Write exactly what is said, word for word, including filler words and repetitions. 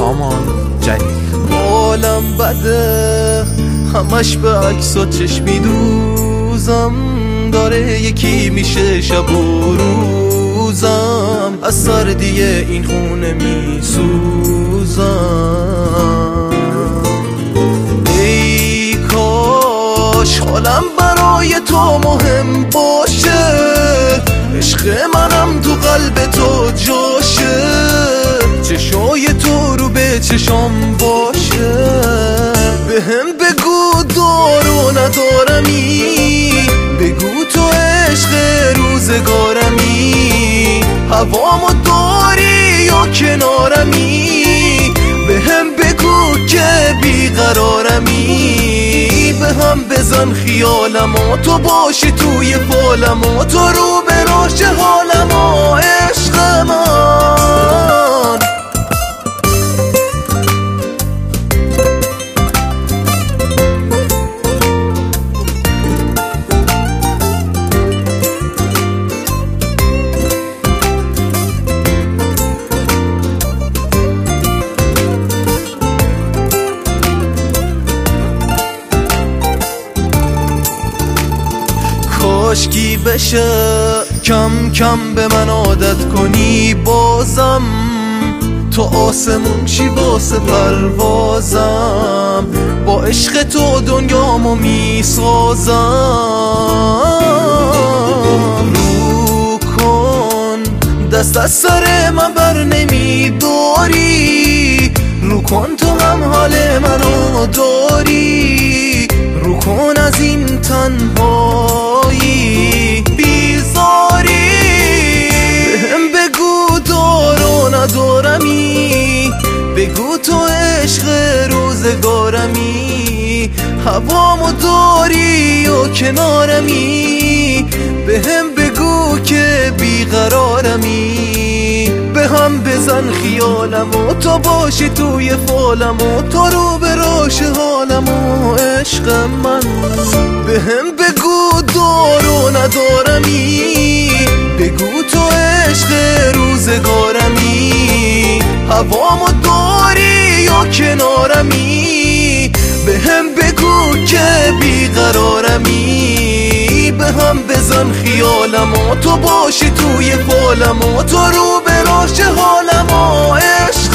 سامان جلیل. حالم بده همش به عکسات چشمی دوزم، داره یکی میشه شب و روزم، از سردی این خونه میسوزم. ای کاش حالم برای تو مهم باشه، عشق منم تو قلب تو جاشه، چشای تو رو به چشام باشه. بهم بگو دارو ندارمی، بگو تو عشق روزگارمی، هوامو داری یا کنارمی، بهم بگو که بیقرارمی، بهم بزن خیالمو تو باشی توی فالمو، تو رو به راش حالمو عشق من. کاشکی بشه کم کم به من عادت کنی، بازم تو آسمون چی واسه پروازم، با عشق تو دنیامو میسازم. رو کن دست از سر من بر نمیداری، رو کن تو هم حال منو داری، رو کن از این تنهایی بیزاری. بهم بگو دارو ندارمی، بگو تو عشق روزگارمی، هوامو داری و کنارمی، بهم بگو که بیقرارمی، به هم بزن خیالمو تو باشی توی فالمو، تو رو به راش حالمو عشق من. بهم بگو دارو ندارمی، بگو تو عشق روزگارمی، هوامو داری یا کنارمی، بهم بگو که بیقرارمی، به هم بزن خیالمو تو باشی توی فالمو، تو رو به راش حالمو عشق